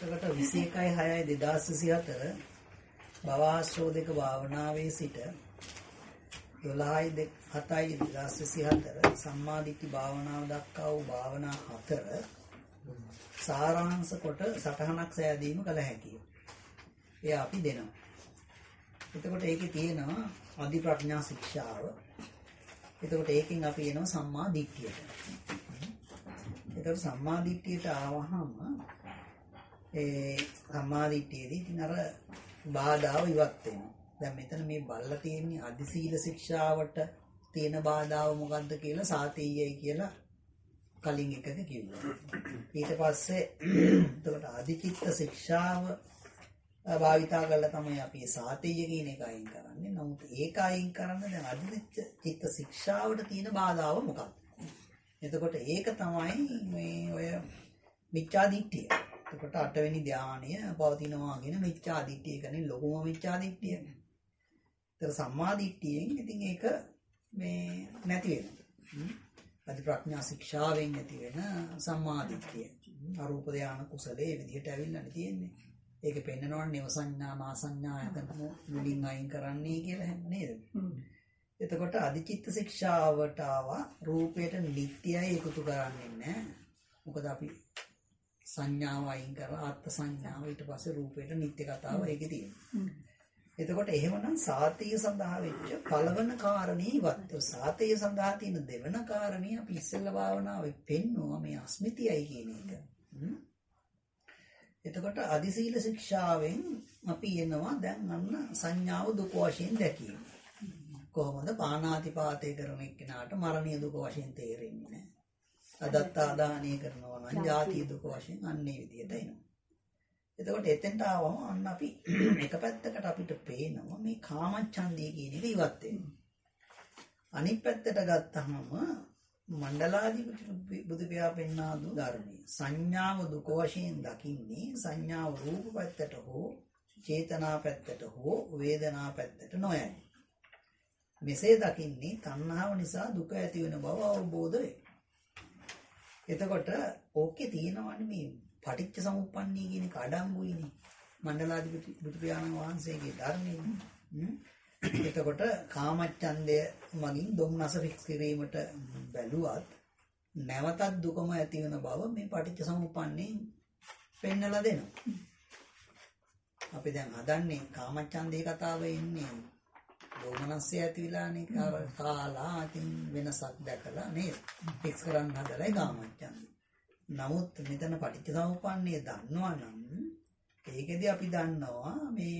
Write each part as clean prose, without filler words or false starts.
එතකොට 21/6/2024 භවආශ්‍රව දෙක භාවනාවේ සිට 12/7/2024 සම්මාදිට්ඨි භාවනාව දක්වා වූ භාවනා 4 සාරාංශ කොට සටහනක් සෑදීම කළ හැකිය. එය අපි දෙනවා. එතකොට ඒකේ තියෙනවා අධි ප්‍රඥා ශික්ෂාව. එතකොට ඒකෙන් අපි එනවා සම්මා දිට්ඨියට. එතකොට සම්මා දිට්ඨියට ආවහම ඒ සම්මා දිට්ඨියේදී ඉතින් අර බාධාව ඉවත් වෙනවා. දැන් මෙතන මේ බල්ලා තියෙන්නේ අධි සීල ශික්ෂාවට තියෙන බාධාව මොකද්ද කියලා සාතීයයි කියලා කලින් එකද කිව්වා. ඊට පස්සේ එතකොට අධිචිත්ත ශික්ෂාව භාවිතා කරලා තමයි අපි සාතීය කියන එක අයින් කරන්නේ. නමුත් ඒක අයින් කරන්න දැන් අධිචිත්ත ශික්ෂාවට තියෙන බාධාව මොකක්ද? එතකොට ඒක තමයි මේ ඔය මිච්ඡා දිට්ඨිය. එතකොට 8 වෙනි ධානය පවතිනවා කියන මිච්ඡා දිට්ඨිය කියන්නේ ලොකුම මිච්ඡා දිට්ඨිය. ඒතර සම්මා දිට්ඨියෙන් ඉතින් ඒක මේ නැති වෙනවා. අධි ප්‍රඥා ශික්ෂාවෙන් නැති වෙන සම්මා දිට්ඨිය. අරූප ධාන කුසලයේ විදිහට ඇවිල්ලා තියෙන්නේ. ඒක පෙන්නනවනේ නව සංඥා මා සංඥා යතන මුලින් අයින් කරන්නේ කියලා හැම නේද? එතකොට අධිචිත්ත ශික්ෂාවට ආවා රූපයට නිට්ටයයි එකතු කරන්නේ නැහැ. මොකද අපි සංඥාව අයින් කරලා ආත්ම සංඥාව ඊට පස්සේ රූපයට නිට්ටය කතාව ඒකේ තියෙනවා. එතකොට එහෙමනම් සාතීය සඳහා වෙච්ච පළවන කාරණේ ඉවත්. සාතීය සඳහා තියෙන දෙවන කාරණේ අපි ඉස්සෙල්ලා භාවනාවේ පෙන්නුවා මේ අස්මිතියයි කියන එක. එතකොට අධි සීල ශික්ෂාවෙන් අපි එනවා දැන් අන්න සංඥාව දුක වශයෙන් දැකීම. කොහොමද පාණාතිපාතය කරන එක්කෙනාට මරණීය දුක වශයෙන් තේරෙන්නේ නැහැ. අදත්තාදානය කරනවා නම් ජාතිය දුක වශයෙන් අන්නේ විදියට එනවා. එතකොට එතෙන්ට ආවම අන්න අපි එක පැත්තකට අපිට පේනවා මේ කාමච්ඡන්දය කියන එක ඉවත් වෙනවා. අනිත් පැත්තට ගත්තහම මණ්ඩලාධිපති බුදු පියා පෙන්වා දු ධර්මයේ සංඥාව දුක වශයෙන් දකින්නේ සංඥාව රූප පැත්තට හෝ චේතනා පැත්තට හෝ වේදනා පැත්තට නොයයි. මෙසේ දකින්නේ තණ්හාව නිසා දුක ඇති වෙන බව අවබෝධ වේ. එතකොට ඕකේ තියෙනවනේ මේ පටිච්ච සමුප්පන්නී කියන එක අඩංගුයිනේ මණ්ඩලාධිපති බුදු පියාණන් වහන්සේගේ ධර්මයේ. එතකොට කාමච්ඡන්දය මගින් දුම්නස ෆික්ස් කිරීමට බැලුවත් නැවතත් දුකම ඇති වෙන බව මේ පටිච්ච සමුප්පන්නේ පෙන්නලා දෙනවා. අපි දැන් හදන්නේ කාමච්ඡන්දේ කතාවේ ඉන්නේ දුම්නස්ය ඇති වෙලානේ කාලා ඉතින් වෙනසක් දැකලා නේද ෆික්ස් කරන්න හදලා කාමච්ඡන්දේ. නමුත් මෙතන පටිච්ච සමුප්පන්නේ දන්නවා නම් ඒකෙදි අපි දන්නවා මේ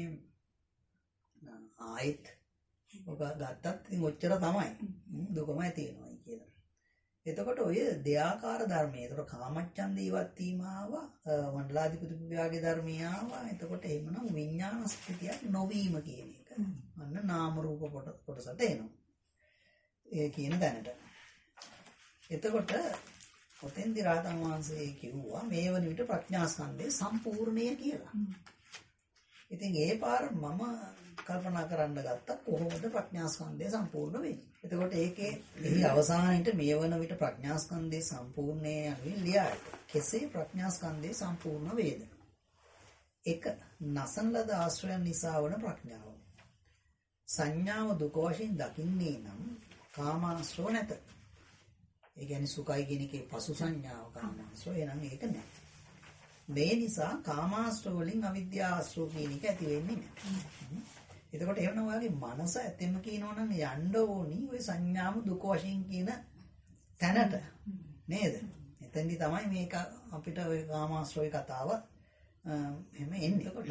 ආයෙත් ඔක ගත්තත් ඉතින් ඔච්චර තමයි දුකමයි තියෙනවා කියලා. එතකොට ඔය දෙආකාර ධර්මයේ ඒතර කාමච්ඡන්දේ ඉවත් වීම ආවා මණ්ඩලාධිපති විභාගයේ ධර්මයේ ආවා. එතකොට එහෙමනම් විඥාන ස්ථිතියක් නොවීම කියන එක. අන්න නාම රූප කොටසට එනවා. ඒ කියන දැනට. එතකොට ඔතෙන්දි රහතන් වහන්සේ කිව්වා මේ වන විට ප්‍රඥා ස්කන්ධය සම්පූර්ණය කියලා. ඉතින් ඒ පාර මම කල්පනා කරන්න ගත්තා කොහොමද ප්‍රඥා ස්කන්ධය සම්පූර්ණ වෙන්නේ. එතකොට ඒකේ එහි අවසානයේට මේ වන විට ප්‍රඥා ස්කන්ධය සම්පූර්ණය යනුවෙන් ලියා කෙසේ ප්‍රඥා ස්කන්ධය සම්පූර්ණ වේද? 1. නසන ලද ආශ්‍රයන් නිසා වන ප්‍රඥාව. සංඥාව දුක වශයෙන් දකින්නේ නම් කාමාශ්‍රව නැත. ඒ කියන්නේ සුඛයි කියන එකේ පසු සංඥාව කාමාශ්‍රව එනම් ඒක නැහැ. මේ නිසා කාමාශ්‍රව වලින් අවිද්‍යාශ්‍රව කියන එක ඇති වෙන්නේ නැහැ. එතකොට එහෙනම් ඔයාගේ මනස ඇත්තෙම කියනවා නම් යන්න ඕනි ওই සංඥාම දුක වශයෙන් කියන තැනට නේද? එතෙන්දි තමයි මේක අපිට ওই කාමාශ්‍රවේ කතාව එහෙම එන්නේ. එතකොට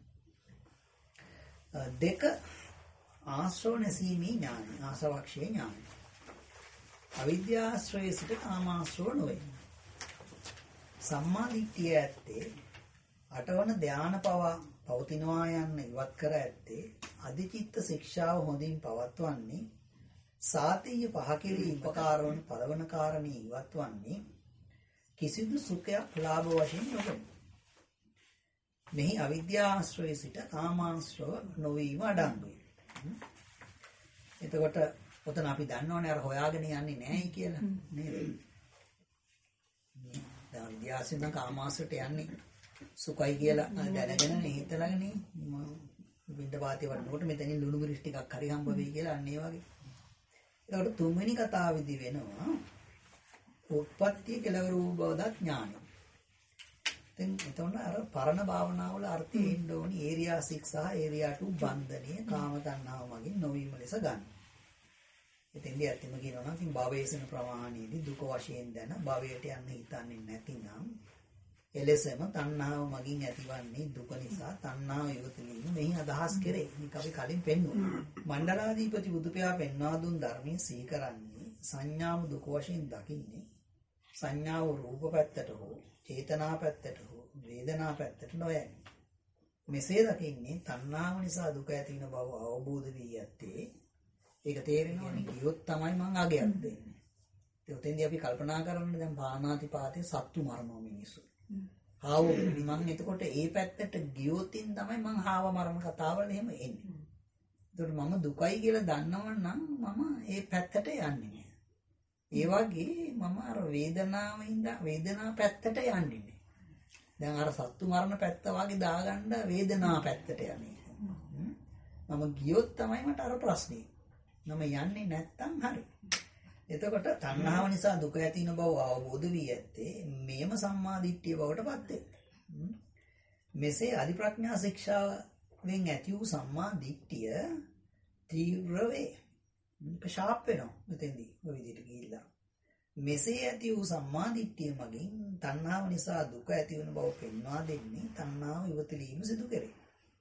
2 ආශ්‍රව නැසීමේ ඥානය ආසවක්ෂේ ඥානය. අවිද්‍යාශ්‍රයේ සිට කාමාශ්‍රව නොවේ. සම්මා දිට්ඨිය ඇත්තේ අටවන ධාන පවතිනවා යන්න ඉවත් කර ඇත්තේ අධිචිත්ත ශික්ෂාව හොඳින් පවත්වන්නේ සාතීය පහ කෙරෙහි උපකාර වන පළවන කාරණේ ඉවත් වන්නේ කිසිදු සුඛයක් ලාභ වශයෙන් නොවේ. මෙහි අවිද්‍යාශ්‍රයේ සිට කාමාශ්‍රව නොවීම අඩංගුයි. එතකොට ඔතන අපි දන්නවනේ අර හොයාගෙන යන්නේ නැහැ කියලා නේද? දැන් විද්‍යාවෙන් කාමාශ්‍රයට යන්නේ සුඛයි කියලා දැනගෙන හිතලාගෙන බින්ද පාතේ වඩනකොට මෙතනින් ලුණු මිරිස් ටිකක් හරි හම්බ වෙයි කියලා අන්න ඒ වගේ. ඒකට තුන්වෙනි කතාවේදී වෙනවා උත්පත්ති කෙලවර වූ බවදත් ඥානයි. දැන් එතකොට අර පරණ භාවනාවල අර්ථය එන්න ඕනි ඒරියා 6 සහ ඒරියා 2 බන්ධනීය කාම තණ්හාව මගින් නොවීම ලෙස ගන්න. එතෙන්දී ඇත්තම කියනවා නම් ඉතින් භවයේසන ප්‍රමාණයේදී දුක වශයෙන් දැන භවයට යන්න හිතන්නේ නැතිනම් එලෙසම තණ්හාව මගින් ඇතිවන්නේ දුක නිසා තණ්හාව ඉවතලීම මෙහි අදහස් කෙරේ. මේක අපි කලින් පෙන්වුවා. මණ්ඩලාධිපති බුදුපියා පෙන්වා දුන් ධර්මයේ සීකරන්නේ සංඥාව දුක වශයෙන් දකින්නේ සංඥාව රූප පැත්තට හෝ චේතනා පැත්තට හෝ වේදනා පැත්තට නොයයි. මෙසේ දකින්නේ තණ්හාව නිසා දුක ඇති වෙන බව අවබෝධ වී ඇත්තේ. ඒක තේරෙනවනේ කියොත් තමයි මං අගයක් දෙන්නේ. ඒ උතෙන්දී අපි කල්පනා කරන්නේ දැන් පාණාතිපාතේ සත්තු මරනවා මිනිස්සු. හාව මං එතකොට ඒ පැත්තට ගියොතින් තමයි මං හාව මරණ කතාවල එහෙම එන්නේ. එතකොට මම දුකයි කියලා දන්නවනම් මම ඒ පැත්තට යන්නේ නෑ. ඒ වගේ මම අර වේදනා පැත්තට යන්නේ නෑ. දැන් අර සත්තු මරණ පැත්ත වගේ දාගන්න වේදනා පැත්තට යන්නේ. මම ගියොත් තමයි මට අර ප්‍රශ්නේ. මම යන්නේ නැත්තම් හරි. එතකොට තණ්හාව නිසා දුක ඇති වෙන බව අවබෝධ වී ඇත්තේ මේම සම්මා දිට්ඨිය බවට පත් වෙනවා. මෙසේ අධි ප්‍රඥා ශික්ෂාවෙන් ඇති වූ සම්මා දිට්ඨිය තීව්‍ර වේ. ෂාප් වෙනවා මෙතෙන්දී ඔය විදිහට ගිහිල්ලා. මෙසේ ඇති වූ සම්මා දිට්ඨිය මගින් තණ්හාව නිසා දුක ඇති වෙන බව පෙන්වා දෙන්නේ තණ්හාව ඉවතලීම සිදු කරේ.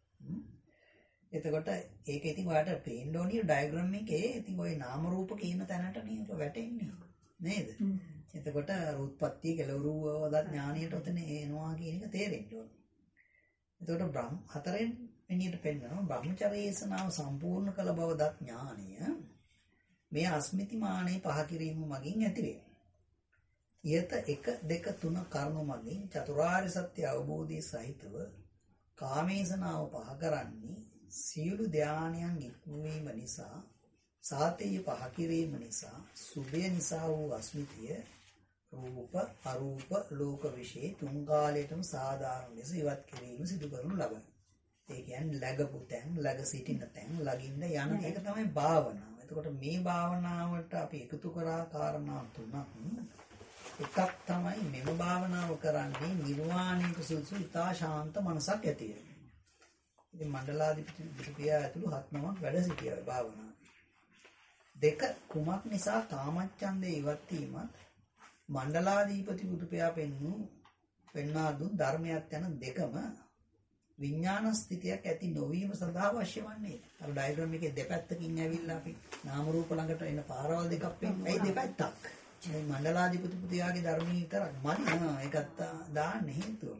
එතකොට ඒක ඉතින් ඔයාලට පේන්න ඕනිය ඩයග්‍රෑම් එකේ ඉතින් ওই නාම රූප කියන තැනට නේද වැටෙන්නේ නේද? එතකොට උත්පත්ති කෙලවරු වදත් ඥානියට උතන එනවා කියන එක තේරෙන්න ඕනේ. එතකොට හතරෙන් එනියට පෙන්නනවා බ්‍රහ්මචර්යේසනාව සම්පූර්ණ කළ බව දත් ඥානය මේ අස්මිති මානෙ පහ කිරීම මගින් ඇති වේ. ඊට 1 2 3 කර්ම මගින් චතුරාර්ය සත්‍ය අවබෝධයේ සහිතව කාමේසනාව පහ කරන්නේ සියලු ධානයන් ඉක්මවීම නිසා සාතේය පහ කිරීම නිසා සුභය නිසා වූ අස්මිතිය රූප අරූප ලෝක විශේෂ තුන් කාලයටම සාධාරණ ලෙස ඉවත් කිරීම සිදු කරනු ලබයි. ඒ කියන්නේ läගපු තැන් läග සිටින තැන් ළඟින්ද යන එක තමයි භාවනාව. එතකොට මේ භාවනාවට අපි එකතු කරා කාරණා තුනක්. එකක් තමයි මෙම භාවනාව කරන්නේ නිර්වාණයට සුදුසු ඉතා ශාන්ත මනසක් ඇති වෙන. ඉතින් මණ්ඩලාධිපති බුදුපියා ඇතුළු 7 නමක් වැඩ සිටියා භාවනාව. 2 කුමක් නිසා කාමච්ඡන්දේ ඉවත් වීමත් මණ්ඩලාධිපති බුදුපියා පෙන්වා දුන් ධර්මයක් යන දෙකම විඥාන ස්ථිතියක් ඇති නොවීම සඳහා අවශ්‍ය වන්නේ. අර ඩයග්‍රෑම් එකේ දෙපැත්තකින් ඇවිල්ලා අපි නාම රූප ළඟට එන පාරවල් දෙකක් පෙන්නන. ඒ දෙපැත්තක්. මේ මණ්ඩලාධිපති පුතියාගේ ධර්මී විතරක් මදි. ඒකත් දාන්න හේතුව.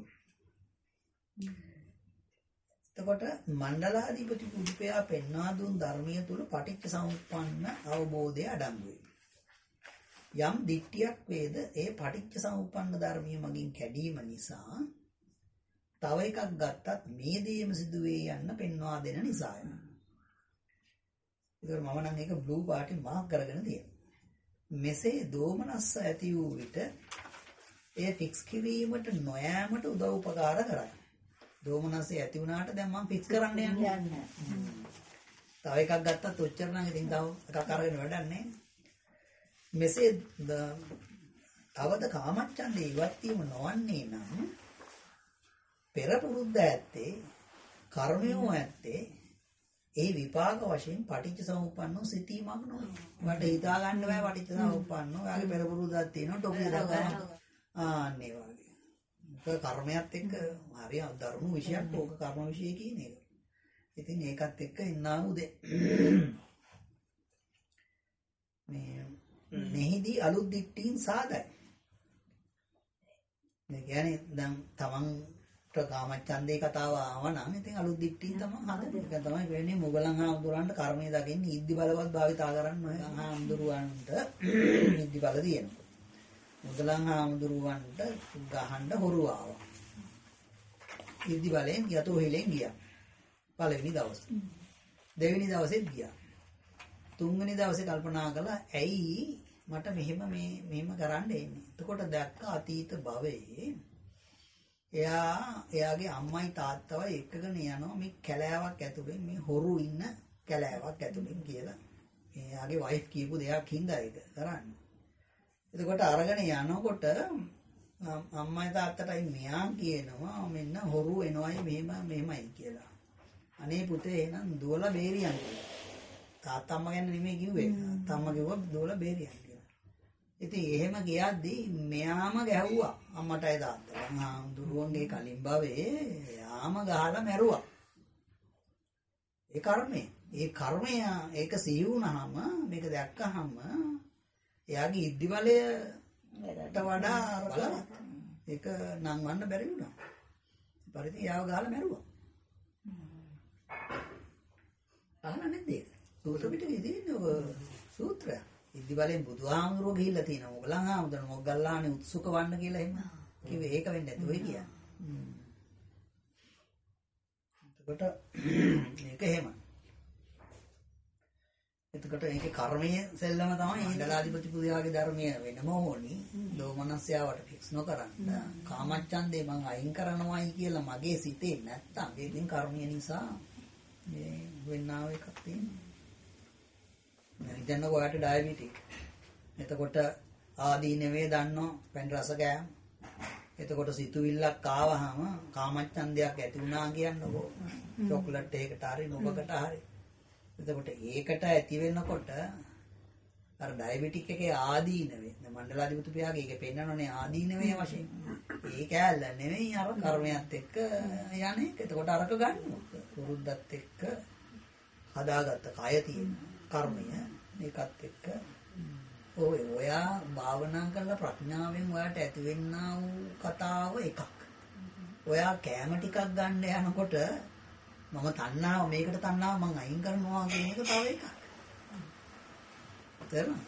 එතකොට මණ්ඩලාධිපති පුදුපයා පෙන්වා දුන් ධර්මීය තුල පටිච්ච සමුප්පන්න අවබෝධය අඩංගුයි. යම් දිට්ඨියක් වේද ඒ පටිච්ච සමුප්පන්න ධර්මීය මගින් කැඩීම නිසා තව එකක් ගත්තත් මේ දේම සිදුවේ යන්න පෙන්වා දෙන නිසායි. ඒතර මම නම් ඒක බ්ලූ පාටින් මාක් කරගෙන තියෙනවා. මෙසේ දෝමනස්ස ඇති වූ විට එය ෆික්ස් කිරීමට නොයෑමට උදව් උපකාර කරයි. දෝමනස්සේ ඇති වුණාට දැන් මම ෆික්ස් කරන්න යන්නේ. තව එකක් ගත්තත් ඔච්චර නම් ඉතින් තව එකක් අරගෙන වැඩක් නැහැ. මෙසේ තවද කාමච්ඡන්දේ ඉවත් වීම නොවන්නේ නම් පෙර පුරුද්ද ඇත්තේ කර්මයෝ ඇත්තේ ඒ විපාක වශයෙන් පටිච්ච සමුප්පන්නව සිටීමක් නොවේ. වට හිතා ගන්න බෑ පටිච්ච සමුප්පන්නව. ඔයාගේ පෙර පුරුද්දක් තියෙනවා ටොපි දාගන්න. අනේ වගේ. ඒක කර්මයක් එක්ක හරි ධර්ම විශයක් ඕක කර්ම විශය කියන එක. ඉතින් ඒකත් එක්ක ඉන්නා උදේ. මෙහිදී අලුත් දික්ටීන් සාදයි. මේ කියන්නේ දැන් තමන් කාමච්ඡන්දේ කතාව ආවනම් ඉතින් අලුත් දික්ටීන් තමයි හදන්නේ. ඒක තමයි වෙන්නේ මොගලන් හාමුදුරන්ට කර්මය දකින්නේ ඉද්දි බලවත් භාවිතා කරන්න ඔය හාමුදුරුවන්ට ඉද්දි බල තියෙනවා. මොගලන් හාමුදුරුවන්ට ගහන්න හොරු ආවා. ඉද්දි බලෙන් යතෝ හෙලෙන් ගියා. පළවෙනි දවසේ. දෙවෙනි දවසෙත් ගියා. තුන්වෙනි දවසේ කල්පනා කළා ඇයි මට මෙහෙම කරන්න එන්නේ. එතකොට දැක්ක අතීත භවයේ එයාගේ අම්මයි තාත්තවයි එක්කගෙන යනවා මේ කැලෑවක් ඇතුලේ මේ හොරු ඉන්න කැලෑවක් ඇතුලෙන් කියලා. එයාගේ වයිෆ් කියපු දෙයක් හින්දා ඒක කරන්නේ. එතකොට අරගෙන යනකොට අම්මයි තාත්තටයි මෙයා කියනවා මෙන්න හොරු එනවයි මෙහෙමයි කියලා. අනේ පුතේ එහෙනම් දුවලා බේරියන් කියලා. තාත්තා අම්මා ගැන නෙමෙයි කිව්වේ. තාත්තා කිව්වා දුවලා බේරියන් කියලා. ඉතින් එහෙම කියද්දි මෙයාම ගැහුවා අම්මටයි තාත්තට. හාමුදුරුවන්ගේ කලින් භවයේ යාම ගහලා මැරුවා. ඒ කර්මය. ඒ කර්මය ඒක සිහි වුණාම මේක දැක්කහම එයාගේ ඉද්ධි බලයට වඩා බලවත්. ඒක නංවන්න බැරි වුණා. පරිදි යාව ගහලා මැරුවා. අහලා නැද්ද ඒක? සූත්‍ර පිටකේ තියෙන සූත්‍රය. ඉද්ධි බලෙන් බුදුහාමුදුරුවෝ ගිහිල්ලා තියෙනවා. ඔයගලන් ආමුදන මොග්ගල්ලානේ උත්සුක වන්න කියලා එහෙම කිව්වේ. ඒක වෙන්නේ නැතුව කියන්නේ. එතකොට මේක එහෙම. එතකොට ඒකේ කර්මයේ සෙල්ලම තමයි ඉන්දලාධිපති පුදියාගේ ධර්මය වෙනම ඕනි. දෝමනස්යාවට ෆික්ස් නොකරන්න. කාමච්ඡන්දේ මං අයින් කරනවායි කියලා මගේ සිතේ නැත්තම් ඒකින් කර්මය නිසා මේ වෙන්නාව එකක් තියෙනවා. දැන් ඔයාලට ඩයබටික්. එතකොට ආදීනවේ දන්නෝ පැන් රස කෑම. එතකොට සිතුවිල්ලක් ආවහම කාමච්ඡන්දයක් ඇති වුණා කියන්නකෝ. චොක්ලට් එකකට හරි නොබකට හරි. එතකොට ඒකට ඇති වෙනකොට අර ඩයබටික් එකේ ආදීනවේ දැන් මණ්ඩලාධිපති පියාගේ ඒකේ පෙන්නනෝනේ ආදීනවේ වශයෙන්. ඒ කැලල නෙවෙයි අර කර්මයත් එක්ක යන්නේ. එතකොට අරක ගන්නවා. පුරුද්දත් එක්ක හදාගත්ත කය තියෙන කර්මය මේකත් එක්ක ඔයා භාවනා කරලා ප්‍රඥාවෙන් ඔයාට ඇති වෙන්නා වූ කතාව එකක්. ඔයා කැම ටිකක් ගන්න යනකොට මම තණ්හාව මේකට තණ්හාව මං අයින් කරනවා කියන එක තව එකක්. තේරුණා?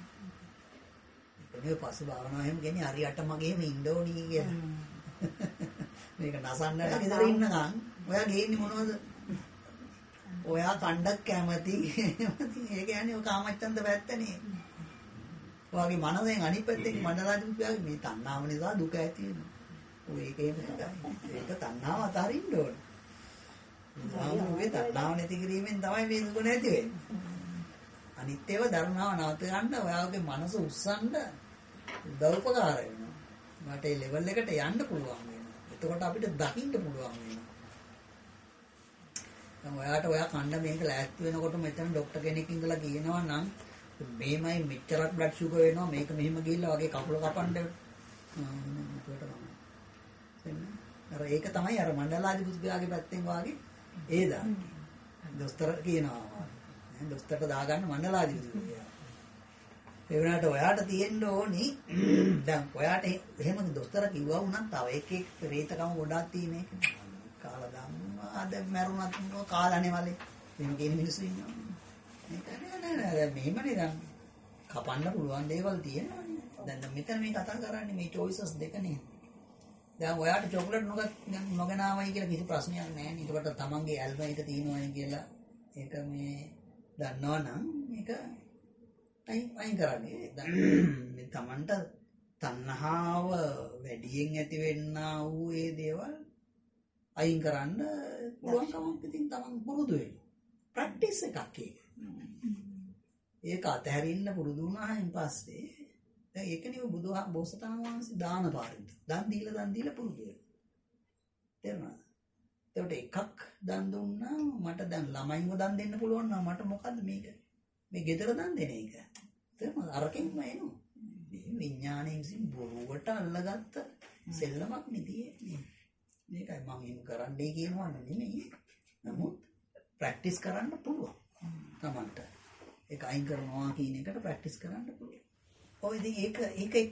මේ පස්සේ භාවනාව එහෙම කියන්නේ හරියට මගේම ඉන්න ඕනි කියලා. මේක නසන්නට ගෙදර ඉන්නකම් ඔයා ගේන්නේ මොනවද? ඔයා කණ්ඩක් කැමති. ඒ කියන්නේ ඔය කාමච්ඡන්ද පැත්තනේ. ඔයාගේ මනසෙන් අනිත් පැත්තෙන් මනරාජුගේ මේ තණ්හාව නිසා දුක ඇති වෙනවා. ඔය ඒකේම ඒක තණ්හාව අතහරින්න ඕනේ. ආමුවේ තණ්හාව නැති කිරීමෙන් තමයි මේ දුක නැති වෙන්නේ. අනිත් ඒවා ධර්මාව නවත ගන්න ඔයාගේ මනස උස්සන්න උදව්පකාර වෙනවා. මට ඒ ලෙවල් එකට යන්න පුළුවන් වෙනවා. එතකොට අපිට දකින්න පුළුවන් වෙනවා. දැන් ඔයාට ඔයා කන්න මේක ලෑස්ති වෙනකොට මෙතන ડોක්ටර් කෙනෙක් ඉඳලා කියනවා නම් මේමයි මෙච්චරක් බ්ලඩ් ෂුගර් වෙනවා මේක මෙහෙම ගිහිල්ලා වගේ කකුල කපන්න අර ඒක තමයි අර මණ්ඩලාධිපතිගේ පැත්තෙන් වාගේ ඒ දාන්නේ. දොස්තර කියනවා දොස්තරට දාගන්න මණ්ඩලාධිපති. ඒ වුණාට ඔයාට තියෙන්න ඕනි දැන් ඔයාට එහෙම දොස්තර කිව්වා වුණත් තව එකෙක් ප්‍රේතකම ගොඩක් තියෙන එක. කාලා දානවා දැන් මරුණත් කාලානේ වලේ. එහෙම කියන මිනිස්සු ඉන්නවා. මේක නෑ මෙහෙමනේ දැන් කපන්න පුළුවන් දේවල් තියෙනවානේ. දැන් මෙතන මේ කතා කරන්නේ මේ choices දෙකනේ. දැන් ඔයාට චොක්ලට් නොගෙනාවයි කියලා කිසි ප්‍රශ්නයක් නැහැ නේ. ඒකට තමන්ගේ ඇල්බම් එක තියෙනවායි කියලා ඒක මේ දන්නවනම් මේක අයින් කරන්නේ. මේ තමන්ට තණ්හාව වැඩියෙන් ඇති වෙන්නා වූ ඒ දේවල් අයින් කරන්න පුළුවන් කමක් ඉතින් තමන් පුරුදු වෙන්න. ප්‍රැක්ටිස් එකක් ඒක. ඒක අතහැරින්න පුරුදු වුණායින් පස්සේ දැන් ඒකනේ බෝසතාණන් වහන්සේ දාන පාරිත. දන් දීලා පුරුදු වෙනවා. තේරුණාද? ඒකට එකක් දන් දුන්නා මට දැන් ළමයින්ව දන් දෙන්න පුළුවන් නම් මට මොකද්ද මේක? මේ ගෙදර දන් දෙන එක. තේරුණාද? අරකින්ම එනවා. මේ විඥාණයෙන් විසින් බොරුවට අල්ලගත්ත සෙල්ලමක් නෙතියේ. මේකයි මම එහෙම කරන්නයි කියනවා නෙමෙයි. නමුත් ප්‍රැක්ටිස් කරන්න පුළුවන්. තමන්ට. ඒක අයින් කරනවා කියන එකට ප්‍රැක්ටිස් කරන්න පුළුවන්. ඔය ඉතින් ඒක එකක්.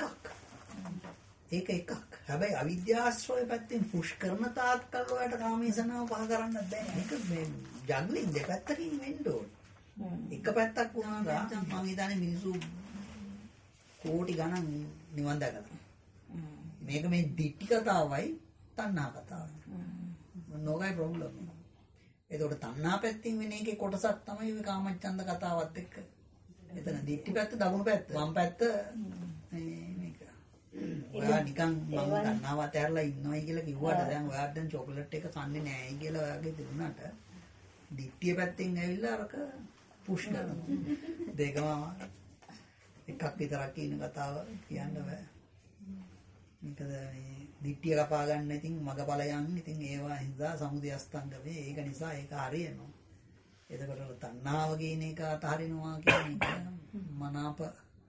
ඒක එකක්. හැබැයි අවිද්‍යාශ්‍රය පැත්තෙන් පුෂ් කරන තාක්කල් ඔයාලට කාමීසනාව පහ කරන්නත් බෑ. ඒක මේ ජග්ලින් දෙපැත්තකින් වෙන්න ඕනේ. එක පැත්තක් වුණා නම් මම හිතන්නේ මිනිස්සු කෝටි ගණන් නිවන් දැකලා. මේක මේ දිට්ටි කතාවයි තණ්හා කතාවයි. මොනෝගයි ප්‍රොබ්ලම් එක. ඒකට තණ්හා පැත්තෙන් වෙන එකේ කොටසක් තමයි ඔය කාමච්ඡන්ද කතාවත් එක්ක. එතන දිට්ටි පැත්ත දකුණු පැත්ත වම් පැත්ත මේක. ඔයා නිකන් මම තණ්හාවත් ඇරලා ඉන්නවයි කියලා කිව්වට දැන් ඔයාට දැන් චොකලට් එක කන්නේ නැහැ කියලා ඔයාගේ දුන්නාට දිට්ඨිය පැත්තෙන් ඇවිල්ලා අරක පුෂ් කරනවා. දෙකම එකක් විතරක් කියන කතාව කියන්න බෑ. මොකද මේ දිට්ඨිය කපා ගන්න ඉතින් මගපලයන් ඉතින් ඒවා හින්දා සමුදය අස්තංගමේ ඒක නිසා ඒක හරියනවා. එතකොට තණ්හාව කියන එක අතහරිනවා කියන්නේ මනාප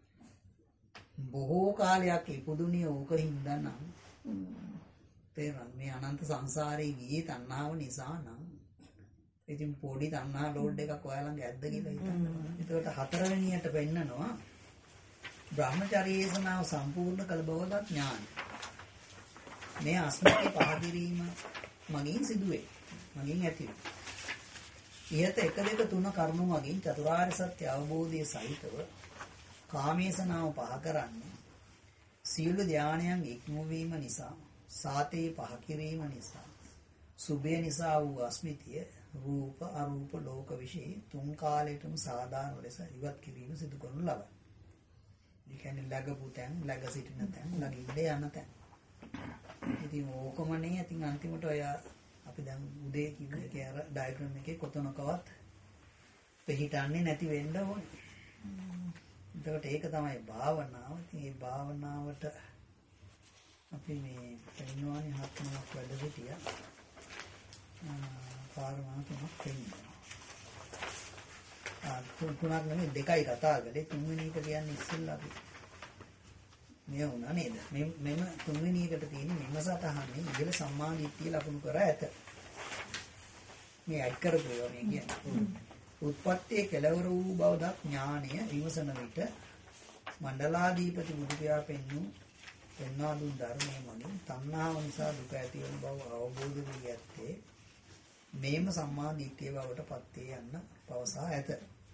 බොහෝ කාලයක් ඉපදුණිය ඕක හින්දා නම් තේරෙනවා මේ අනන්ත සංසාරේ ගියේ තණ්හාව නිසා නම් ඉතින් පොඩි තණ්හා ලෝඩ් එකක් ඔයාලා ළඟ ඇද්ද කියලා හිතන්න. ඒකට හතරවෙනියට පෙන්නනවා බ්‍රහ්මචර්යේසනාව සම්පූර්ණ කළ බවදත් ඥාන. මේ අස්මිතේ පහදිරීම මගින් සිදුවේ. මගින් ඇතිවේ. ඉහත 1 2 3 කරුණු මගින් චතුරාර්ය සත්‍ය අවබෝධයේ සහිතව කාමේසනාව පහ කරන්නේ සීල ධානයන් ඉක්මවීම නිසා, සාතේ පහ කිරීම නිසා, සුභය නිසා වූ අස්මිතිය රූප අරූප ලෝක විශ්ේ තුන් කාලයටම සාධාරණ ලෙස ඉවත් කිරීම සිදු කරනු ලබයි. ඒ කියන්නේ ලැබපු තැන්, ලැබ සිටින තැන්, ළඟින්ද යන තැන්. ඉතින් ඕකමනේ ඉතින් අන්තිමට ඔය අපි දැන් උදේ කිව්ව එකේ අර ඩයග්‍රෑම් එකේ කොතනකවත් පිළිහිටන්නේ නැති වෙන්න ඕනේ. එතකොට ඒක තමයි භාවනාව. ඉතින් මේ භාවනාවට අපි මේ පෙන්වන්නේ හත්මක් වැඩ සිටියා. පාරමා තුනක් පෙන්වනවා. තුනක් නෙමෙයි දෙකයි කතා කළේ. තුන්වෙනි එක කියන්නේ ඉස්සෙල්ලා අපි මේ වුණා නේද? මෙම තුන්වෙනි එකට තියෙන මෙම සතහනේ ඉහළ සම්මාදිට්ඨිය ලකුණු කර ඇත. මේ අයිත් කරපු ඒවා මේ කියන්නේ. උත්පත්තියේ කෙලවර වූ බවදත් ඥානය විමසන විට මණ්ඩලාධිපති මුදියා පෙන්වා දුන් ධර්මයේ මගින් තණ්හාව නිසා දුක ඇති වන බව අවබෝධ වී ඇත්තේ මේම සම්මාදිට්ඨිය බවට පත් යන්න පවසා ඇත.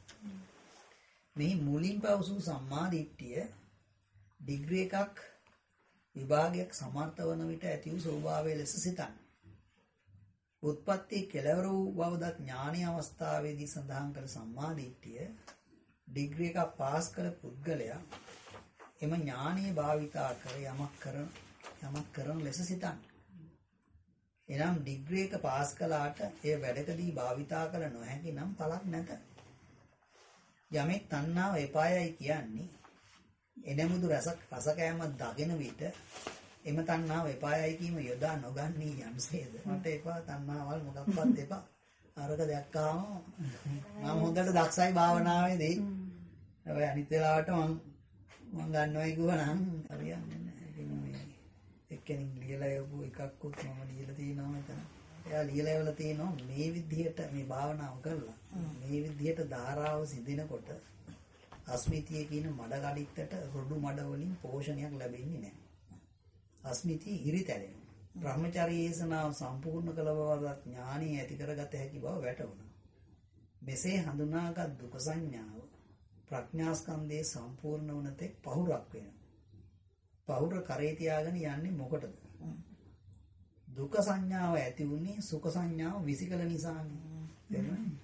මේ මුලින් පවසූ සම්මාදිට්ඨිය ඩිග්‍රී එකක් විභාගයක් සමර්ථ වන විට ඇති වූ ස්වභාවය ලෙස සිතන්න. උත්පත්ති කෙලවර වූ බවදත් ඥානීය අවස්ථාවේදී සඳහන් කළ සම්මාදිට්ඨිය ඩිග්‍රී එකක් පාස් කළ පුද්ගලයා එම ඥානීය භාවිතා කර යමක් කරන ලෙස සිතන්න. එනම් ඩිග්‍රී එක පාස් කළාට එය වැඩකදී භාවිතා කළ නොහැකි නම් පළක් නැත. යමෙක් තණ්හාව එපායයි කියන්නේ එනමුදු රස කෑමක් දගෙන විට එම තණ්හාව එපායයි කීම යොදා නොගන්නී යම්සේද. මට එපා තණ්හාවල් මොකක්වත් එපා. අරක දැක්කාම මම හොඳට දක්ෂයි භාවනාවේදී. හැබැයි අනිත් වෙලාවට මම ගන්නවයි කිව්වනම් හරියන්නේ නැහැ. එක්කෙනෙක් ලියලා යපු එකක්වත් මම ලියලා තියෙනවා මෙතන. එයා ලියලා එවලා තියෙනවා මේ විදිහට මේ භාවනාව කරලා මේ විදිහට ධාරාව සිඳිනකොට අස්මිතිය කියන මඩ කඩਿੱත්තට රොඩු මඩ වලින් පෝෂණයක් ලැබෙන්නේ නැහැ. අස්මිතිය ඉරිතැලෙනවා. බ්‍රහ්මචර්යේසනාව සම්පූර්ණ කළ බවවත් ඥානීය ඇති කරගත හැකි බව වැටහුණා. මෙසේ හඳුනාගත් දුක සංඥාව ප්‍රඥා ස්කන්ධයේ සම්පූර්ණ වන තෙක් පහුරක් වෙනවා. පහුර කරේ තියාගෙන යන්නේ මොකටද? දුක සංඥාව ඇති වුණේ සුඛ සංඥාව විසිකල නිසානේ. තේරුණාද?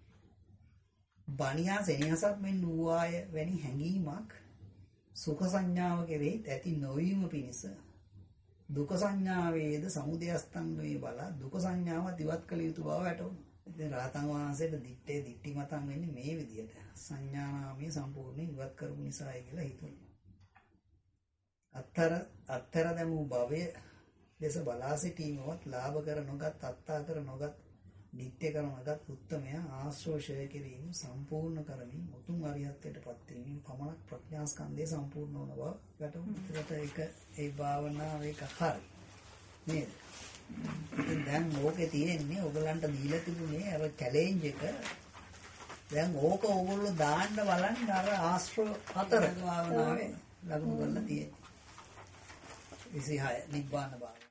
බණියා සෙනෙහසක් මෙන් වූාය වැනි හැඟීමක් සුඛ සංඥාව කෙරෙහි ඇති නොවීම පිණිස දුක සංඥාවේද සමුදය අස්තංගමේ බල දුක සංඥාවත් ඉවත් කළ යුතු බව වැටහුණා. ඉතින් රාතන් වහන්සේට දිට්ටි මතන් වෙන්නේ මේ විදිහට සංඥානාමයේ සම්පූර්ණයෙන් ඉවත් කරපු නිසායි කියලා හිතුණා. අත්තර දැමූ භවය දේශ බලා සිටීමවත් ලාභ කර නොගත් අත්තා කර නොගත් නිත්‍ය කරනගත් උත්තමයා ආශ්‍රෝෂය කිරීම සම්පූර්ණ කරමින් උතුම් අරිහත්ත්වයට පත් වීමෙන් පමණක් ප්‍රඥා ස්කන්ධය සම්පූර්ණ වන බව වැටහුණා. ඒක ඒ භාවනාව එක හරි නේද? ඉතින් දැන් ඕකේ තියෙන්නේ ඔයගලන්ට දීලා තිබුණේ අර චැලෙන්ජ් එක. දැන් ඕක ඕගොල්ලෝ දාන්න බලන්න අර ආශ්‍රව 4 භාවනාවේ ලකුණු කරලා තියෙන්නේ. 26 නිබ්බාන භාවනාව